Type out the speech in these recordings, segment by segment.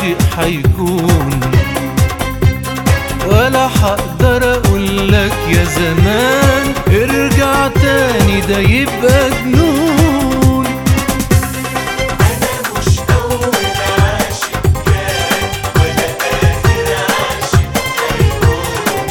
عاشق حيكون، ولا حقدر اقولك يا زمان ارجع تاني ده يبقى جنون. أنا مش أول عاشق كان ولا آخر عاشق هيكون،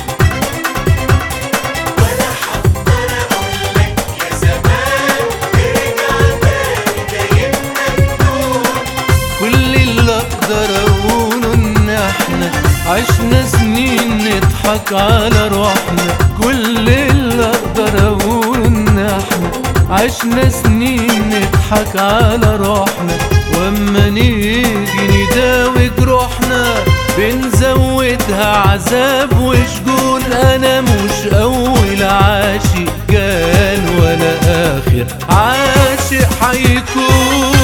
ولا حقدر أقولك يا زمان ارجع تاني ده يبقى جنون. كل اللي اقدر اقوله ان احنا عشنا سنين نضحك على روحنا، كل اللي اقدر اقوله ان احنا عشنا سنين نضحك على روحنا، واما نيجي نداوي جروحنا بنزودها عذاب وشجون. انا مش اول عاشق كان ولا اخر عاشق حيكون.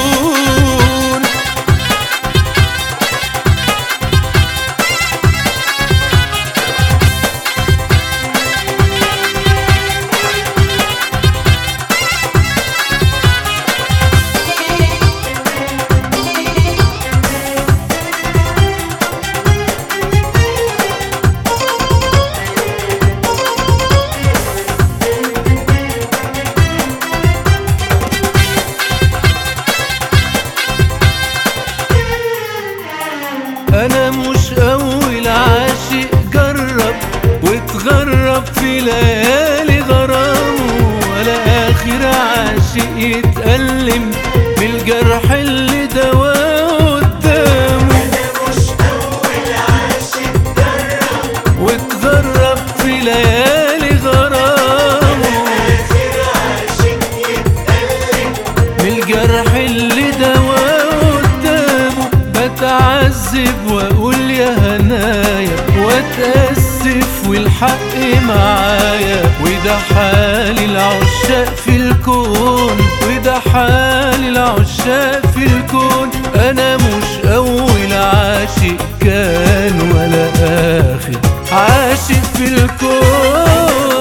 أنا مش أول عاشق جرب واتغرب في ليالي غرامه، ولا آخر عاشق يتألم بالجرح اللي دواه قدامه. أنا مش أول عاشق جرب واتغرب في ليالي غرامه، آخر عاشق يتألم بالجرح اللي دواه قدامه. بتعذب واقول يا هنايا واتأسف والحق معايا، وده حال العشاق في الكون، وده حال العشاق في الكون. انا مش اول عاشق كان ولا اخر عاشق في الكون.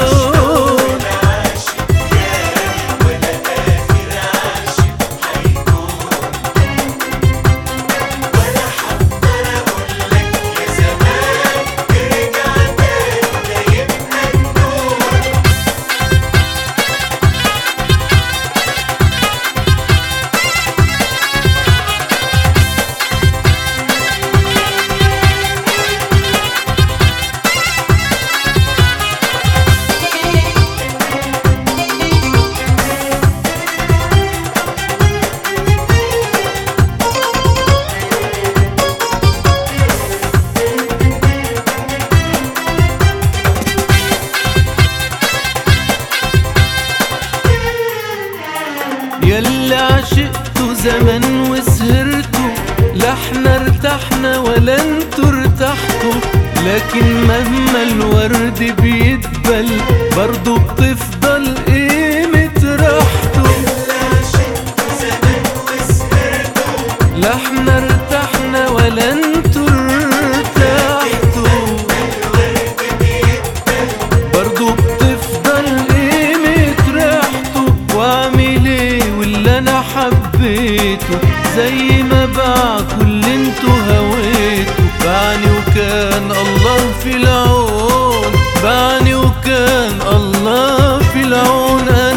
ياللي عشقته زمان وسهرته، لا احنا ارتحنا ولا انتوا ارتحتوا، لكن مهما الورد بيدبل برضو بتفضل قيمة راحته. لا احنا ارتحنا ولا انتوا ارتحتوا، برضو بتفضل قيمة راحته. واعمل ايه واللي انا حبيته زي ما باع كل انتوا هويته. باعني وكان الله في العون، باعني وكان الله في العون.